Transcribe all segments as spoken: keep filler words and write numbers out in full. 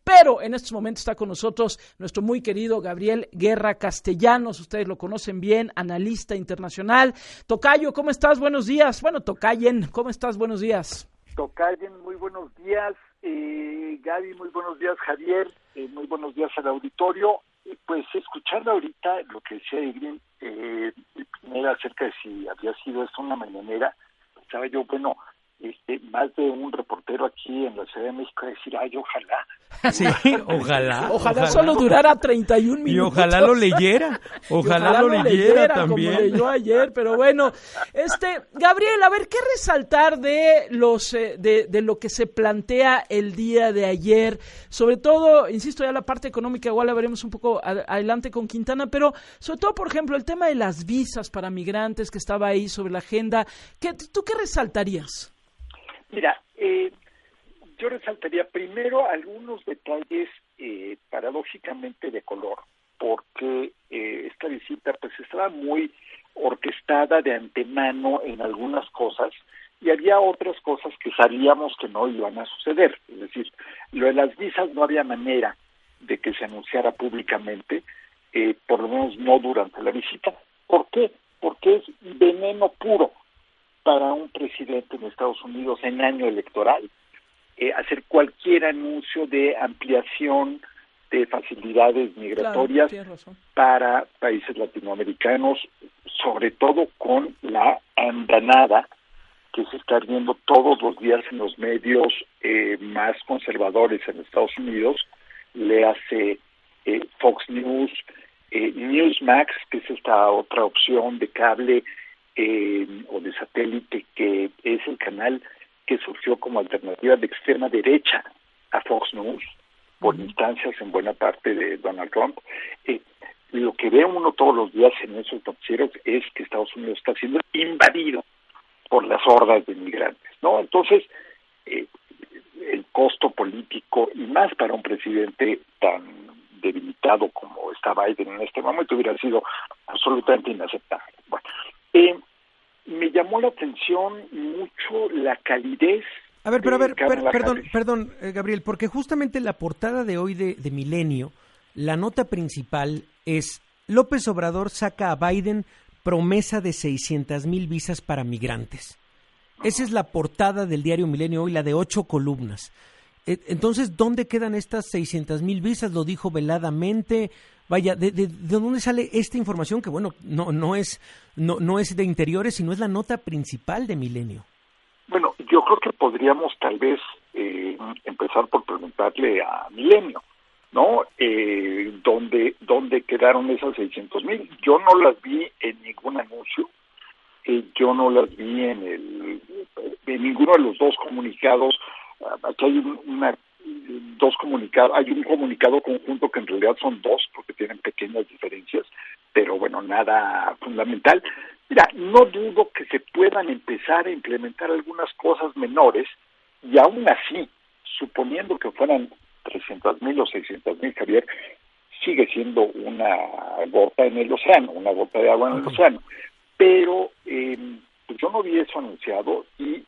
pero en estos momentos está con nosotros nuestro muy querido Gabriel Guerra Castellanos, ustedes lo conocen bien, analista internacional. Tocayo, ¿cómo estás? Buenos días. Bueno, Tocayen, ¿cómo estás? Buenos días. Tocayen, muy buenos días. Eh, Gaby, muy buenos días. Javier, eh, muy buenos días al auditorio. Eh, pues escuchando ahorita lo que decía Irving, eh, primero acerca de si había sido esto una mañanera, pensaba yo, bueno, este, más de un reportero aquí en la Ciudad de México decir, ay, ojalá. Sí, ojalá. Ojalá, ojalá solo durara treinta y un minutos. Y ojalá lo leyera. Ojalá, ojalá lo, lo leyera, leyera también. Como leyó ayer, pero bueno. este Gabriel, a ver, ¿qué resaltar de los eh, de, de lo que se plantea el día de ayer? Sobre todo, insisto, ya la parte económica igual la veremos un poco a, adelante con Quintana, pero sobre todo, por ejemplo, el tema de las visas para migrantes que estaba ahí sobre la agenda. ¿Qué, ¿Tú qué resaltarías? Mira, eh, yo resaltaría primero algunos detalles eh, paradójicamente de color, porque eh, esta visita pues estaba muy orquestada de antemano en algunas cosas y había otras cosas que sabíamos que no iban a suceder. Es decir, lo de las visas no había manera de que se anunciara públicamente, eh, por lo menos no durante la visita. ¿Por qué? Porque es veneno puro para un presidente en Estados Unidos en año electoral, eh, hacer cualquier anuncio de ampliación de facilidades migratorias claro, para países latinoamericanos, sobre todo con la andanada que se está viendo todos los días en los medios eh, más conservadores en Estados Unidos, le hace eh, Fox News, eh, Newsmax, que es esta otra opción de cable Eh, o de satélite, que es el canal que surgió como alternativa de extrema derecha a Fox News, por uh-huh. instancias en buena parte de Donald Trump. Eh, lo que ve uno todos los días en esos noticieros es que Estados Unidos está siendo invadido por las hordas de inmigrantes, ¿no? Entonces, eh, el costo político, y más para un presidente tan debilitado como está Biden en este momento, hubiera sido absolutamente inaceptable. Bueno, Eh, me llamó la atención mucho la calidez. A ver, pero a ver, per, perdón, perdón, eh, Gabriel, porque justamente la portada de hoy de, de Milenio, la nota principal es López Obrador saca a Biden promesa de seiscientas mil visas para migrantes. Esa es la portada del diario Milenio hoy, la de ocho columnas. Eh, entonces, ¿dónde quedan estas seiscientas mil visas? Lo dijo veladamente. Vaya, ¿de, de, de dónde sale esta información? Que bueno, no no es no no es de Interiores, sino es la nota principal de Milenio. Bueno, yo creo que podríamos tal vez eh, empezar por preguntarle a Milenio, ¿no? Eh, ¿dónde, ¿Dónde quedaron esas seiscientos mil? Yo no las vi en ningún anuncio, eh, yo no las vi en, el, en ninguno de los dos comunicados. Aquí hay un, una dos comunicados, hay un comunicado conjunto que en realidad son dos porque tienen pequeñas diferencias, pero bueno, nada fundamental. Mira, no dudo que se puedan empezar a implementar algunas cosas menores y aún así, suponiendo que fueran trescientas mil o seiscientas mil, Javier, sigue siendo una gota en el océano, una gota de agua en el océano. Pero eh, pues yo no vi eso anunciado y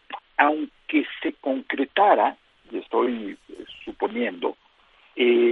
aunque se concretara, y estoy eh, suponiendo, eh,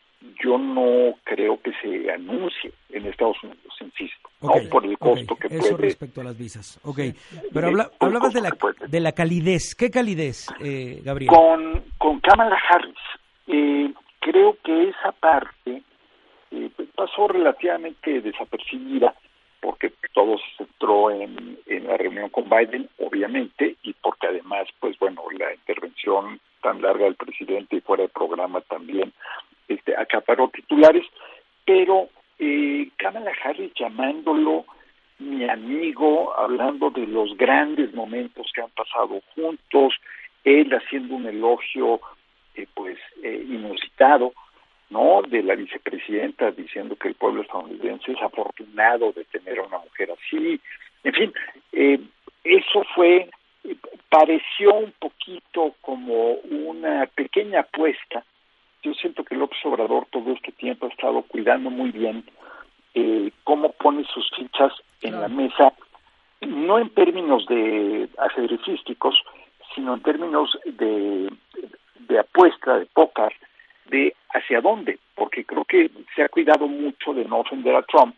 yo no creo que se anuncie en Estados Unidos, insisto, okay, no por el costo okay. que Eso puede. Respecto a las visas, ok. Pero habla, hablabas de la, de la calidez. ¿Qué calidez, eh, Gabriel? Con, con Kamala Harris, eh, creo que esa parte eh, pasó relativamente desapercibida, porque todo se centró en, en la reunión con Biden, obviamente, y porque además, pues bueno, la intervención tan larga del presidente y fuera de programa también este, acaparó titulares, pero eh, Kamala Harris llamándolo mi amigo, hablando de los grandes momentos que han pasado juntos, él haciendo un elogio eh, pues eh, inusitado, ¿no?, de la vicepresidenta, diciendo que el pueblo estadounidense es afortunado de tener a una mujer así. En fin, eh, eso fue, eh, pareció un poquito como una pequeña apuesta. Yo siento que López Obrador todo este tiempo ha estado cuidando muy bien eh, cómo pone sus fichas en claro. la mesa, no en términos de ajedrecísticos, sino en términos de, de apuesta, de póker, hacia dónde, porque creo que se ha cuidado mucho de no ofender a Trump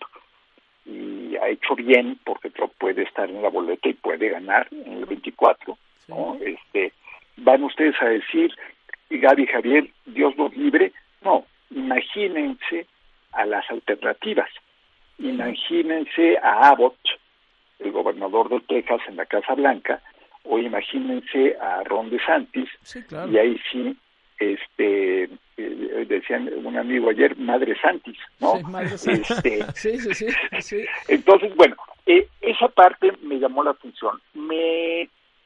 y ha hecho bien, porque Trump puede estar en la boleta y puede ganar en el veinticuatro, ¿no? Sí. Este, van ustedes a decir, Gaby, Javier, Dios los libre. No, imagínense a las alternativas. Imagínense a Abbott, el gobernador de Texas en la Casa Blanca, o imagínense a Ron DeSantis, sí, claro. Y ahí sí, este, eh, decían un amigo ayer, Madre Santis, ¿no? Sí, Madre Santis. Este, sí, sí, sí, sí. Entonces, bueno, eh, esa parte me llamó la atención. Me,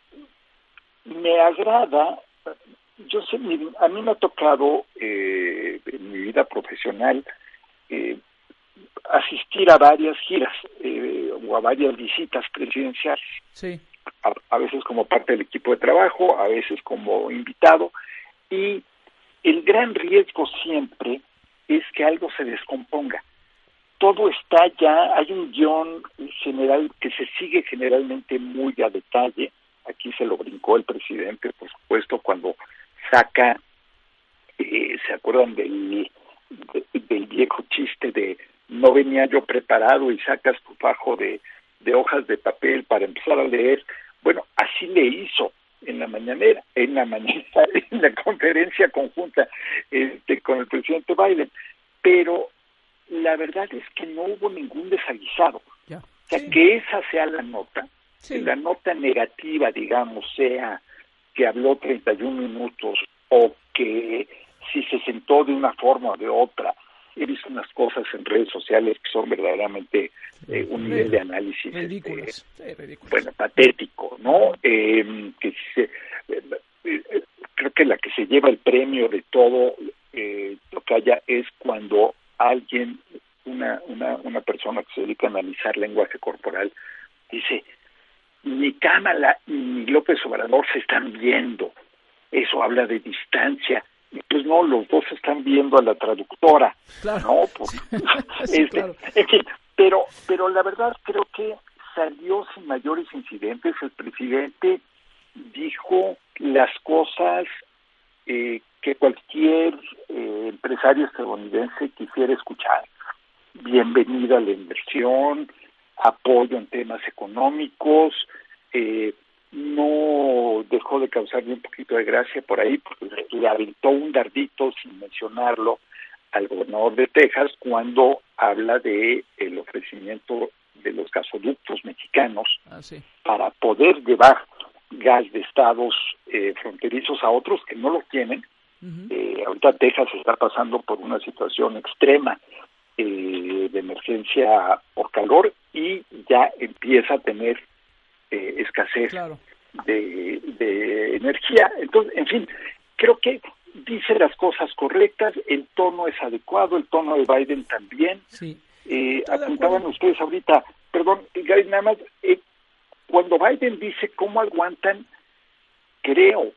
me agrada, yo sé, mi, a mí me ha tocado eh, en mi vida profesional eh, asistir a varias giras eh, o a varias visitas presidenciales. Sí. A, a veces como parte del equipo de trabajo, a veces como invitado, y el gran riesgo siempre es que algo se descomponga. Todo está ya, hay un guión general que se sigue generalmente muy a detalle. Aquí se lo brincó el presidente, por supuesto, cuando saca, eh, ¿se acuerdan del, de, del viejo chiste de no venía yo preparado y sacas tu fajo de, de hojas de papel para empezar a leer? Bueno, así le hizo en la mañanera, en la mañana, en la conferencia conjunta este, con el presidente Biden, pero la verdad es que no hubo ningún desaguisado. Ya. O sea, sí. Que esa sea la nota, sí. Que la nota negativa, digamos, sea que habló treinta y un minutos o que si se sentó de una forma o de otra. He visto unas cosas en redes sociales que son verdaderamente eh, un nivel de análisis ridículos, este, sí, ridículos. Bueno, patético, ¿no? Eh, que se, eh, eh, creo que la que se lleva el premio de todo eh, lo que haya es cuando alguien, una, una, una persona que se dedica a analizar lenguaje corporal, dice, ni Kamala ni López Obrador se están viendo. Eso habla de distancia. Y pues no, los dos están viendo a la traductora, claro. ¿no? Pues, sí, este, claro. En fin, pero, pero la verdad creo que salió sin mayores incidentes. El presidente dijo las cosas eh, que cualquier eh, empresario estadounidense quisiera escuchar. Bienvenida a la inversión, apoyo en temas económicos, eh, no dejó de causarle un poquito de gracia por ahí, porque le, le aventó un dardito sin mencionarlo al gobernador de Texas cuando habla de el ofrecimiento de los gasoductos mexicanos ah, sí. para poder llevar gas de estados eh, fronterizos a otros que no lo tienen. Uh-huh. Eh, ahorita Texas está pasando por una situación extrema eh, de emergencia por calor y ya empieza a tener eh, escasez claro. de, de energía. Entonces, en fin, creo que dice las cosas correctas, el tono es adecuado, el tono de Biden también. Sí. Eh, apuntaban ustedes ahorita, perdón, Gary, nada más, eh, cuando Biden dice cómo aguantan, creo,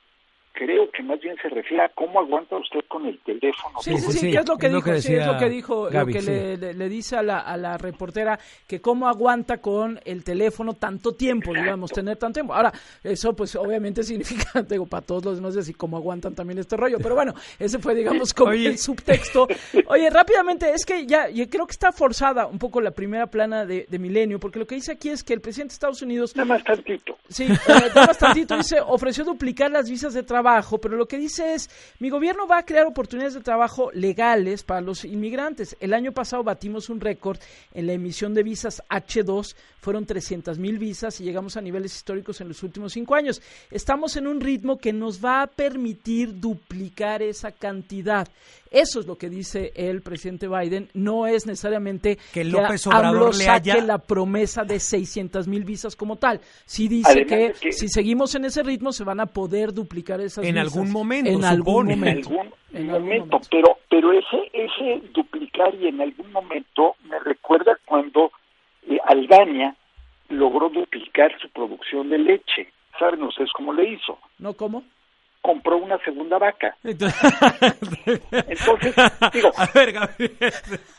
creo que más bien se refiere a cómo aguanta usted con el teléfono. Sí, sí, sí, sí. ¿Qué es lo que es dijo? Lo que sí, es lo que dijo, Gaby, lo que sí. le, le, le dice a la, a la reportera, que cómo aguanta con el teléfono tanto tiempo, digamos, tener tanto tiempo. Ahora, eso pues obviamente significa, digo, para todos los demás, decir cómo aguantan también este rollo, pero bueno, ese fue, digamos, como Oye. el subtexto. Oye, rápidamente, es que ya, yo creo que está forzada un poco la primera plana de, de Milenio, porque lo que dice aquí es que el presidente de Estados Unidos... Nada más tantito. Sí, eh, nada más tantito, dice, ofreció duplicar las visas de trabajo, pero lo que dice es, mi gobierno va a crear oportunidades de trabajo legales para los inmigrantes. El año pasado batimos un récord en la emisión de visas hache dos, fueron trescientas mil visas y llegamos a niveles históricos en los últimos cinco años. Estamos en un ritmo que nos va a permitir duplicar esa cantidad. Eso es lo que dice el presidente Biden, no es necesariamente que López Obrador le haya... saque la promesa de seiscientas mil visas como tal. Sí dice que, que si seguimos en ese ritmo se van a poder duplicar esas en visas. Algún momento, en algún momento. En algún en momento. algún momento. Pero, pero ese, ese duplicar y en algún momento me recuerda cuando eh, Albania logró duplicar su producción de leche. ¿Saben ustedes cómo le hizo? ¿No cómo? Compró una segunda vaca. Entonces, Entonces digo, a ver, Gabriel.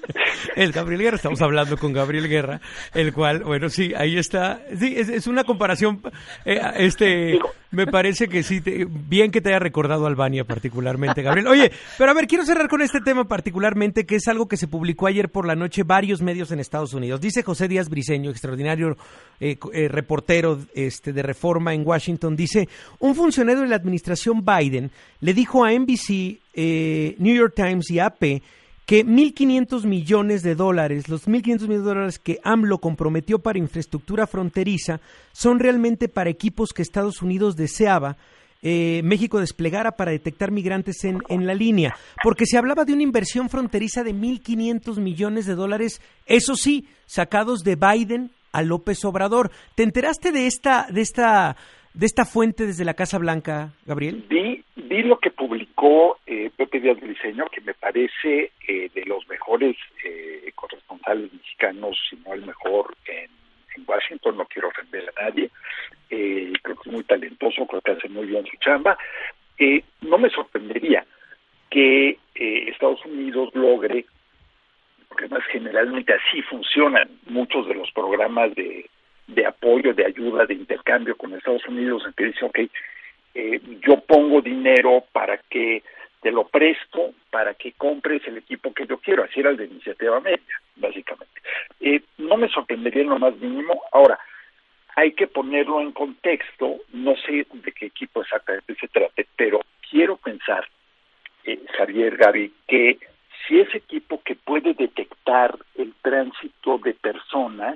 Es Gabriel Guerra, estamos hablando con Gabriel Guerra, el cual, bueno, sí, ahí está, sí, es, es una comparación, eh, este, me parece que sí, te, bien que te haya recordado Albania particularmente, Gabriel. Oye, pero a ver, quiero cerrar con este tema particularmente, que es algo que se publicó ayer por la noche, varios medios en Estados Unidos. Dice José Díaz Briceño, extraordinario eh, eh, reportero este, de Reforma en Washington, dice, un funcionario de la administración Biden le dijo a N B C, eh, New York Times y A P que mil quinientos millones de dólares, los mil quinientos millones de dólares que AMLO comprometió para infraestructura fronteriza son realmente para equipos que Estados Unidos deseaba eh, México desplegara para detectar migrantes en, en la línea, porque se hablaba de una inversión fronteriza de mil quinientos millones de dólares, eso sí, sacados de Biden a López Obrador. ¿Te enteraste de esta, de esta, de esta fuente desde la Casa Blanca, Gabriel? Vi, vi lo que publicó eh, Pepe Díaz Briceño, que me parece eh, de los mejores eh, corresponsales mexicanos, si no el mejor en, en Washington. No quiero ofender a nadie, eh, creo que es muy talentoso, creo que hace muy bien su chamba. Eh, no me sorprendería que eh, Estados Unidos logre, porque además generalmente así funcionan muchos de los programas de, de apoyo, de ayuda, de intercambio con Estados Unidos, en que dice, ok, eh, yo pongo dinero para que te lo presto, para que compres el equipo que yo quiero. Así era el de Iniciativa Media, básicamente. Eh, no me sorprendería en lo más mínimo. Ahora, hay que ponerlo en contexto, no sé de qué equipo exactamente se trate, pero quiero pensar, eh, Javier, Gaby, que si ese equipo que puede detectar el tránsito de personas,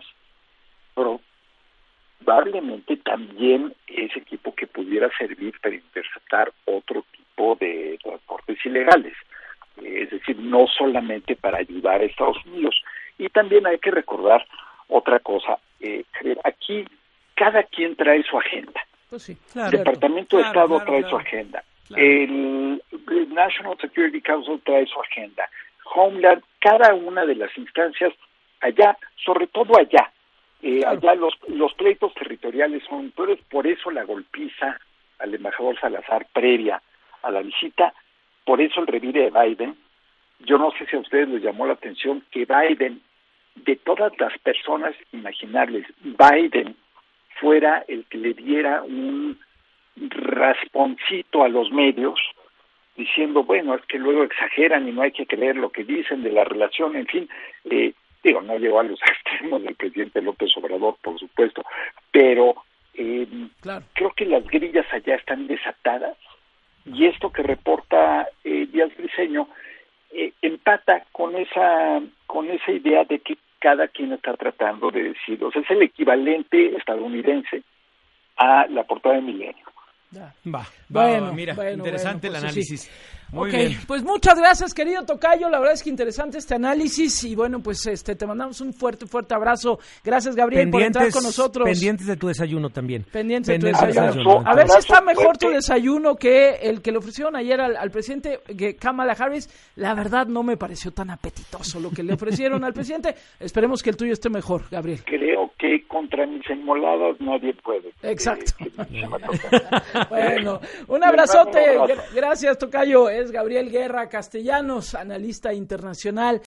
probablemente también es equipo que pudiera servir para interceptar otro tipo de transportes ilegales, eh, es decir, no solamente para ayudar a Estados Unidos. Y también hay que recordar otra cosa, eh, aquí cada quien trae su agenda. Pues sí, claro, el Departamento claro, de Estado claro, trae claro, su agenda. Claro. El, el National Security Council trae su agenda. Homeland, cada una de las instancias allá, sobre todo allá, eh, claro. allá los, los pleitos territoriales son, pero es por eso la golpiza al embajador Salazar previa a la visita, por eso el revire de Biden. Yo no sé si a ustedes les llamó la atención que Biden, de todas las personas imaginables, Biden fuera el que le diera un rasponcito a los medios, diciendo, bueno, es que luego exageran y no hay que creer lo que dicen de la relación, en fin, eh, digo, no llegó a los extremos del presidente López Obrador, por supuesto, pero eh, claro. creo que las grillas allá están desatadas, y esto que reporta eh, Díaz Briceño eh, empata con esa con esa idea de que cada quien está tratando de decir, o sea, es el equivalente estadounidense a la portada de Milenio. Va, va, bueno, mira, bueno, interesante bueno, pues el análisis. Sí. Muy okay, bien. Pues muchas gracias, querido tocayo, la verdad es que interesante este análisis y bueno, pues este te mandamos un fuerte, fuerte abrazo. Gracias, Gabriel, pendientes, por entrar con nosotros. Pendientes de tu desayuno también. Pendientes, pendientes de tu desayuno. Abrazo, a ver si está mejor tu desayuno que el que le ofrecieron ayer al, al presidente que Kamala Harris. La verdad no me pareció tan apetitoso lo que le ofrecieron al presidente. Esperemos que el tuyo esté mejor, Gabriel. Creo que contra mis enmoladas nadie puede. Exacto. Eh, bueno, un abrazote. Gracias, tocayo. Es Gabriel Guerra Castellanos, analista internacional.